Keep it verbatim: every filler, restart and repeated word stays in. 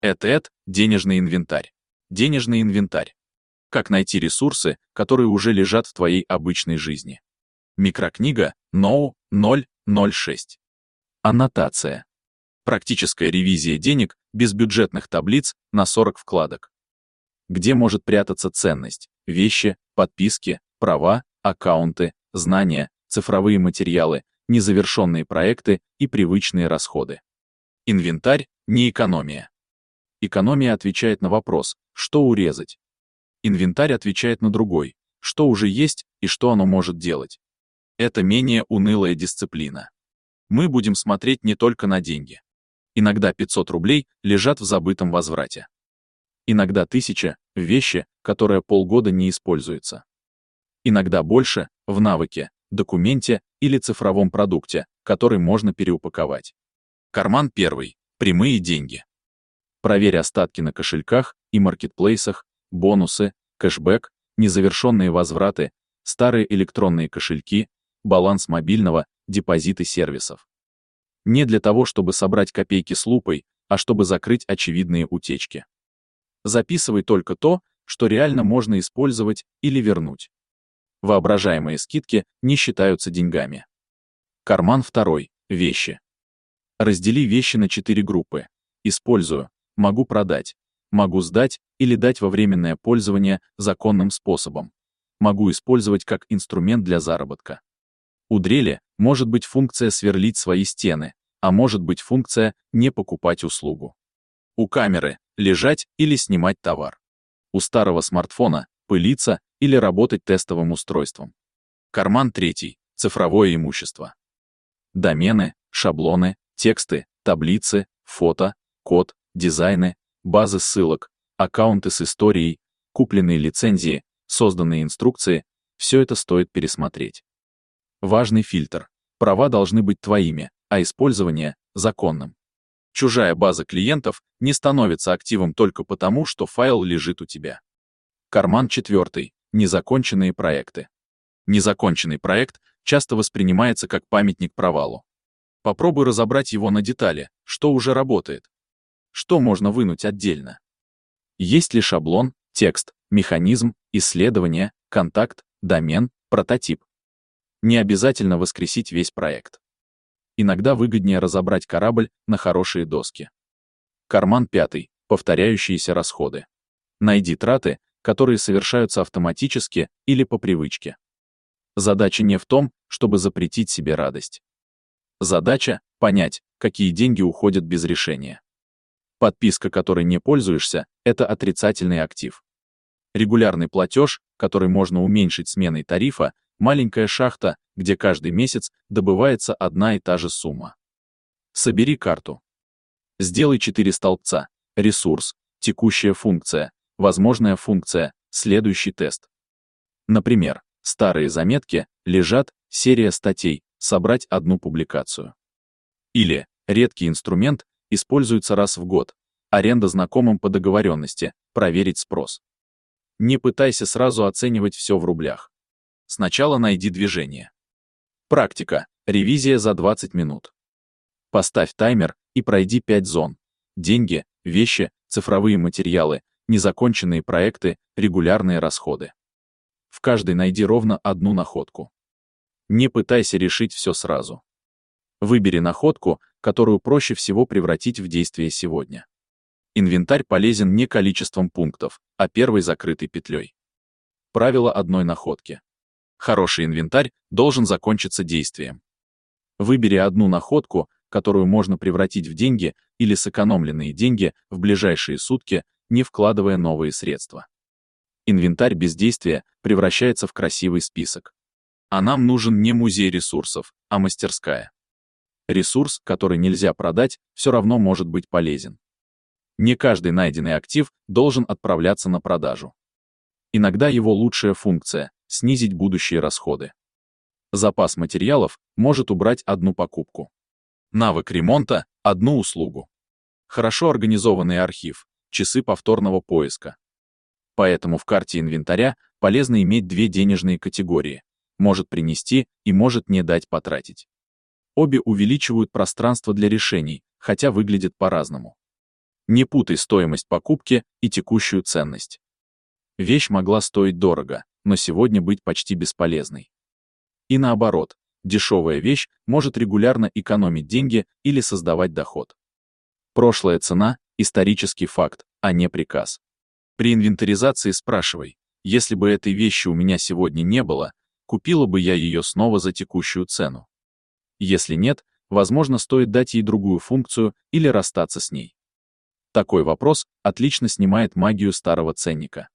ЭТЭД – денежный инвентарь. Денежный инвентарь. Как найти ресурсы, которые уже лежат в твоей обычной жизни. Микрокнига ноу ноль ноль шесть. Аннотация. Практическая ревизия денег без бюджетных таблиц на сорок вкладок. Где может прятаться ценность? Вещи, подписки, права, аккаунты, знания, цифровые материалы, незавершенные проекты и привычные расходы. Инвентарь – не экономия. Экономия отвечает на вопрос, что урезать. Инвентарь отвечает на другой, что уже есть и что оно может делать. Это менее унылая дисциплина. Мы будем смотреть не только на деньги. Иногда пятьсот рублей лежат в забытом возврате. Иногда тысяча – в вещи, которая полгода не используется. Иногда больше – в навыке, документе или цифровом продукте, который можно переупаковать. Карман первый – прямые деньги. Проверь остатки на кошельках и маркетплейсах, бонусы, кэшбэк, незавершенные возвраты, старые электронные кошельки, баланс мобильного, депозиты сервисов. Не для того, чтобы собрать копейки с лупой, а чтобы закрыть очевидные утечки. Записывай только то, что реально можно использовать или вернуть. Воображаемые скидки не считаются деньгами. Карман второй – вещи. Раздели вещи на четыре группы. Использую, могу продать, могу сдать или дать во временное пользование законным способом. Могу использовать как инструмент для заработка. У дрели может быть функция сверлить свои стены, а может быть функция не покупать услугу. У камеры – лежать или снимать товар. У старого смартфона – пылиться или работать тестовым устройством. Карман третий – цифровое имущество. Домены, шаблоны, тексты, таблицы, фото, код, дизайны, базы ссылок, аккаунты с историей, купленные лицензии, созданные инструкции – все это стоит пересмотреть. Важный фильтр. Права должны быть твоими, а использование – законным. Чужая база клиентов не становится активом только потому, что файл лежит у тебя. Карман четвертый. Незаконченные проекты. Незаконченный проект часто воспринимается как памятник провалу. Попробуй разобрать его на детали, что уже работает. Что можно вынуть отдельно? Есть ли шаблон, текст, механизм, исследование, контакт, домен, прототип? Не обязательно воскресить весь проект. Иногда выгоднее разобрать корабль на хорошие доски. Карман пятый. Повторяющиеся расходы. Найди траты, которые совершаются автоматически или по привычке. Задача не в том, чтобы запретить себе радость. Задача — понять, какие деньги уходят без решения. Подписка, которой не пользуешься, это отрицательный актив. Регулярный платеж, который можно уменьшить сменой тарифа, маленькая шахта, где каждый месяц добывается одна и та же сумма. Собери карту. Сделай четыре столбца. Ресурс, текущая функция, возможная функция, следующий тест. Например, старые заметки, лежат, серия статей, собрать одну публикацию. Или редкий инструмент, используется раз в год, аренда знакомым по договоренности, проверить спрос. Не пытайся сразу оценивать все в рублях. Сначала найди движение. Практика. Ревизия за двадцать минут. Поставь таймер и пройди пять зон. Деньги, вещи, цифровые материалы, незаконченные проекты, регулярные расходы. В каждой найди ровно одну находку. Не пытайся решить все сразу. Выбери находку, которую проще всего превратить в действие сегодня. Инвентарь полезен не количеством пунктов, а первой закрытой петлей. Правило одной находки. Хороший инвентарь должен закончиться действием. Выбери одну находку, которую можно превратить в деньги или сэкономленные деньги в ближайшие сутки, не вкладывая новые средства. Инвентарь без действия превращается в красивый список. А нам нужен не музей ресурсов, а мастерская. Ресурс, который нельзя продать, все равно может быть полезен. Не каждый найденный актив должен отправляться на продажу. Иногда его лучшая функция — снизить будущие расходы. Запас материалов может убрать одну покупку. Навык ремонта — одну услугу. Хорошо организованный архив — часы повторного поиска. Поэтому в карте инвентаря полезно иметь две денежные категории — может принести и может не дать потратить. Обе увеличивают пространство для решений, хотя выглядят по-разному. Не путай стоимость покупки и текущую ценность. Вещь могла стоить дорого, но сегодня быть почти бесполезной. И наоборот, дешевая вещь может регулярно экономить деньги или создавать доход. Прошлая цена – исторический факт, а не приказ. При инвентаризации спрашивай: если бы этой вещи у меня сегодня не было, купила бы я ее снова за текущую цену? Если нет, возможно, стоит дать ей другую функцию или расстаться с ней. Такой вопрос отлично снимает магию старого ценника.